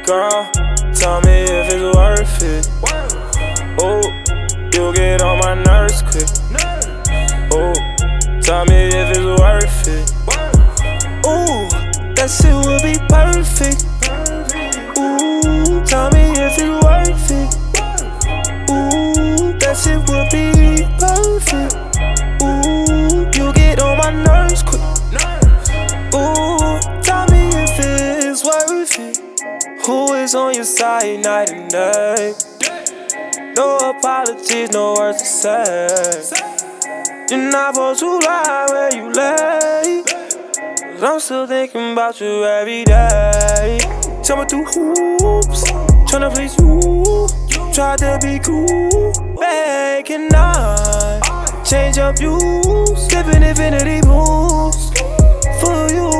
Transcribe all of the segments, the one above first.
Girl, tell me if it's worth it. Oh, you get on my nerves quick. Oh, tell me if it's worth it. Ooh, that shit would be perfect. Ooh, tell me if it's worth it. Ooh, that shit would be perfect. Ooh, you get on my nerves quick. Ooh, tell me if it's worth it. Who is on your side night and day? No apologies, no words to say. You're not supposed to lie where you lay, 'cause I'm still thinking about you every day. Jumping through hoops, tryna please you. Tried to be cool, begging I change your views, living infinity moves for you.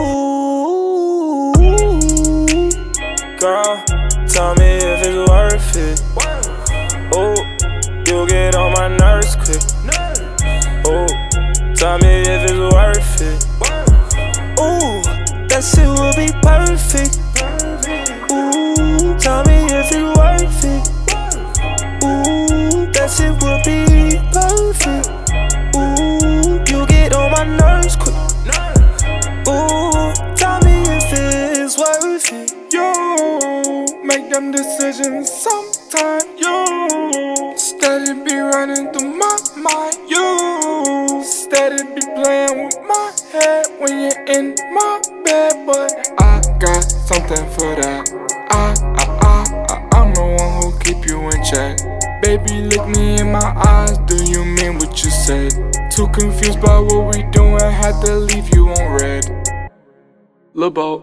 Girl, tell me if it's worth it. Oh, you get on my nerves quick. Oh, tell me if it's worth it. Ooh, that shit will be perfect. Ooh, tell me if it's worth it. Ooh, that shit will be perfect. Ooh, you get on my nerves quick. Ooh, tell me if it's worth it. You make them decisions sometime. You steady be running through my mind. You steady be playing with my head when you're in my bed. But I got something for that. I'm the one who keep you in check. Baby, look me in my eyes. Do you mean what you said? Too confused by what we doing. Had to leave you on red. Lil' Bo.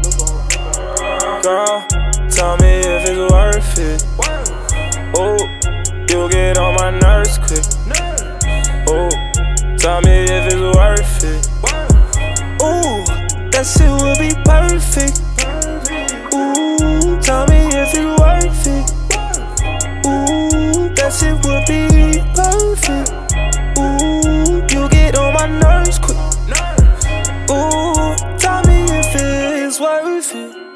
Girl, tell me if it's worth it. Oh, you get on my nerves quick. Oh, tell me if it's worth it. Ooh, that shit will be perfect. Ooh, tell me if it's worth it. Ooh, that shit will be perfect. Ooh, you get on my nerves quick. Ooh, tell me if it's worth it.